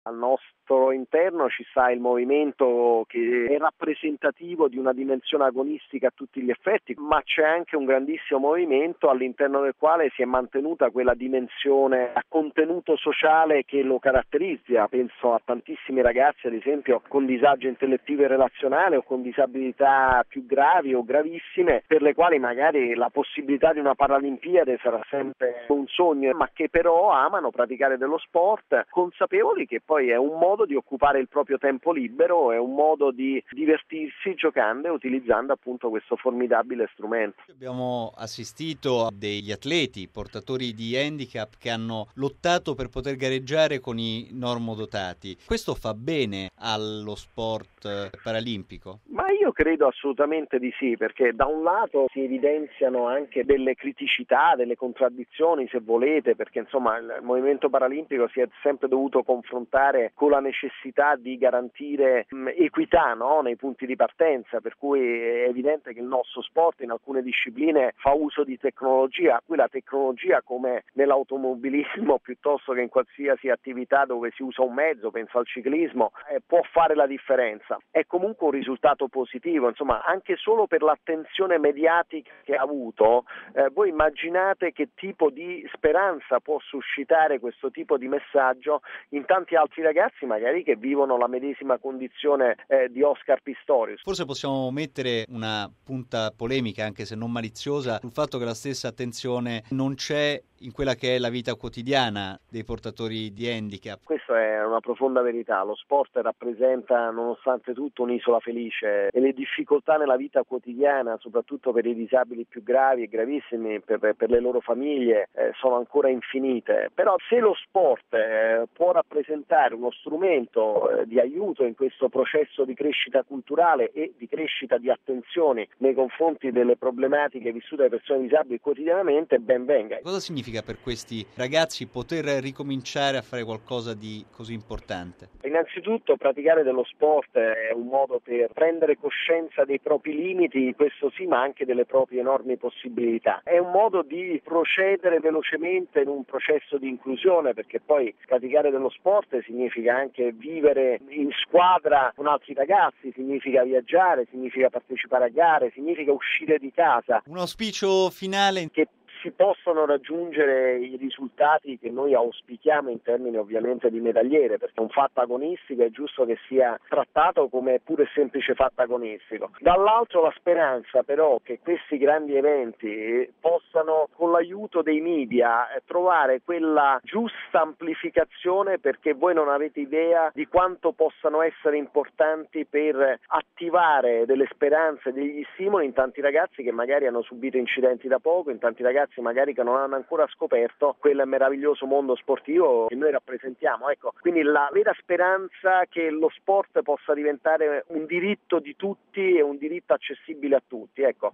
Al nostro interno ci sta il movimento che è rappresentativo di una dimensione agonistica a tutti gli effetti, ma c'è anche un grandissimo movimento all'interno del quale si è mantenuta quella dimensione a contenuto sociale che lo caratterizza. Penso a tantissimi ragazzi, ad esempio, con disagio intellettivo e relazionale o con disabilità più gravi o gravissime, per le quali magari la possibilità di una Paralimpiade sarà sempre un sogno, ma che però amano praticare dello sport, consapevoli che poi è un modo di occupare il proprio tempo libero, è un modo di divertirsi giocando e utilizzando appunto questo formidabile strumento. Abbiamo assistito a degli atleti portatori di handicap che hanno lottato per poter gareggiare con i normodotati. Questo fa bene allo sport paralimpico? Ma io credo assolutamente di sì, perché da un lato si evidenziano anche delle criticità, delle contraddizioni se volete, perché insomma il movimento paralimpico si è sempre dovuto confrontare con la necessità di garantire equità, no? Nei punti di partenza, per cui è evidente che il nostro sport in alcune discipline fa uso di tecnologia, qui la tecnologia come nell'automobilismo piuttosto che in qualsiasi attività dove si usa un mezzo, penso al ciclismo, può fare la differenza. È comunque un risultato positivo, insomma anche solo per l'attenzione mediatica che ha avuto, voi immaginate che tipo di speranza può suscitare questo tipo di messaggio in tanti altri ragazzi magari che vivono la medesima condizione di Oscar Pistorius. Forse possiamo mettere una punta polemica, anche se non maliziosa, sul fatto che la stessa attenzione non c'è in quella che è la vita quotidiana dei portatori di handicap. Questa è una profonda verità, lo sport rappresenta nonostante tutto un'isola felice e le difficoltà nella vita quotidiana, soprattutto per i disabili più gravi e gravissimi, per le loro famiglie, sono ancora infinite. Però se lo sport può rappresentare uno strumento di aiuto in questo processo di crescita culturale e di crescita di attenzioni nei confronti delle problematiche vissute dalle persone disabili quotidianamente, ben venga. Cosa significa per questi ragazzi poter ricominciare a fare qualcosa di così importante? Innanzitutto praticare dello sport è un modo per prendere coscienza dei propri limiti, questo sì, ma anche delle proprie enormi possibilità. È un modo di procedere velocemente in un processo di inclusione, perché poi praticare dello sport significa anche vivere in squadra con altri ragazzi, significa viaggiare, significa partecipare a gare, significa uscire di casa. Un auspicio finale? Che si possono raggiungere i risultati che noi auspichiamo in termini ovviamente di medagliere, perché un fatto agonistico è giusto che sia trattato come pure semplice fatto agonistico. Dall'altro la speranza però che questi grandi eventi possano con l'aiuto dei media trovare quella giusta amplificazione, perché voi non avete idea di quanto possano essere importanti per attivare delle speranze, degli stimoli in tanti ragazzi che magari hanno subito incidenti da poco, in tanti ragazzi magari che non hanno ancora scoperto quel meraviglioso mondo sportivo che noi rappresentiamo. Ecco, quindi la vera speranza che lo sport possa diventare un diritto di tutti e un diritto accessibile a tutti. Ecco.